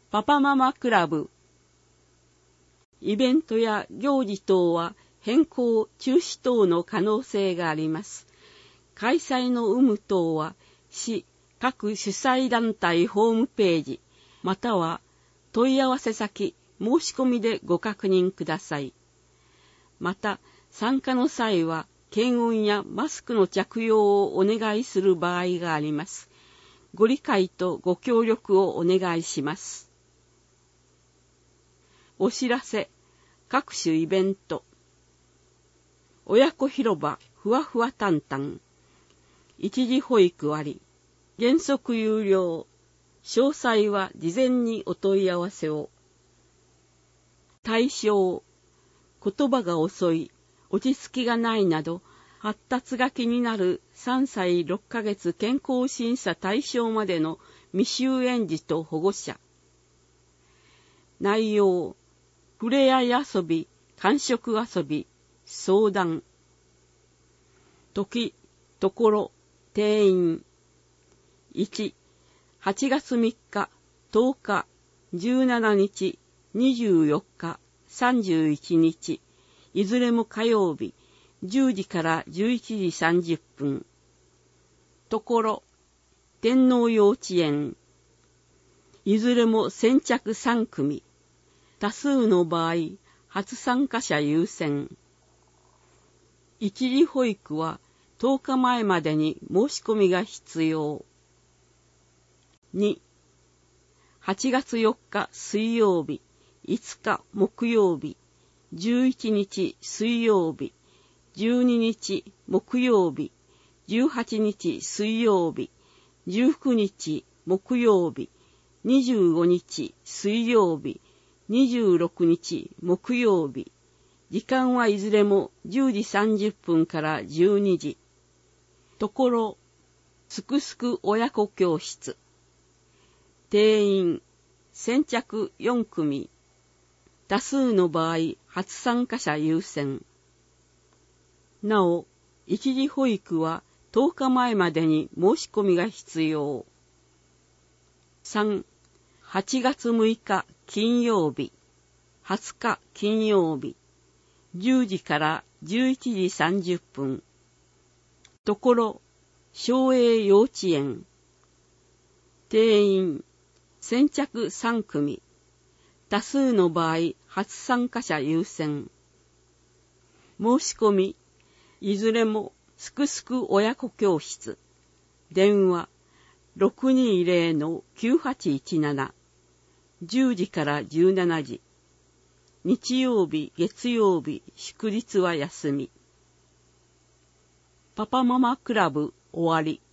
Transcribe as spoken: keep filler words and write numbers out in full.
パパママクラブ。イベントや行事等は変更、中止等の可能性があります。開催の有無等は市各主催団体ホームページまたは問い合わせ先申し込みでご確認ください。また参加の際は検温やマスクの着用をお願いする場合があります。ご理解とご協力をお願いします。お知らせ、各種イベント。親子広場ふわふわたんたん。一時保育あり。原則有料。詳細は事前にお問い合わせを。対象。言葉が遅い、落ち着きがないなど、発達が気になるさんさいろっかげつ健康審査対象までの未就園児と保護者。内容。ふれあい遊び、感触遊び、相談。時、ところ、定員。いち、はちがつみっか、とおか、じゅうしちにち、にじゅうよっか、さんじゅういちにち、いずれも火曜日、じゅうじからじゅういちじさんじゅっぷん。ところ、天皇幼稚園。いずれも先着さんくみ。多数の場合、初参加者優先。一時保育はとおかまえまでに申し込みが必要。に、はちがつよっか水曜日、いつか木曜日、じゅういちにち水曜日、じゅうににち木曜日、じゅうはちにち水曜日、じゅうくにち木曜日、にじゅうごにち水曜日、にじゅうろくにち木曜日。時間はいずれもじゅうじさんじゅっぷんからじゅうにじ。ところ、すくすく親子教室。定員、先着よんくみ。多数の場合、初参加者優先。なお、一時保育はとおかまえまでに申し込みが必要。さん、はちがつむいか金曜日、はつか金曜日、じゅうじからじゅういちじさんじゅっぷん。ところ、松栄幼稚園。定員、先着さんくみ。多数の場合、初参加者優先。申し込み、いずれもすくすく親子教室。電話、ろくにーぜろのきゅうはちいちなな。じゅうじからじゅうしちじ。日曜日、月曜日、祝日は休み。パパママクラブ終わり。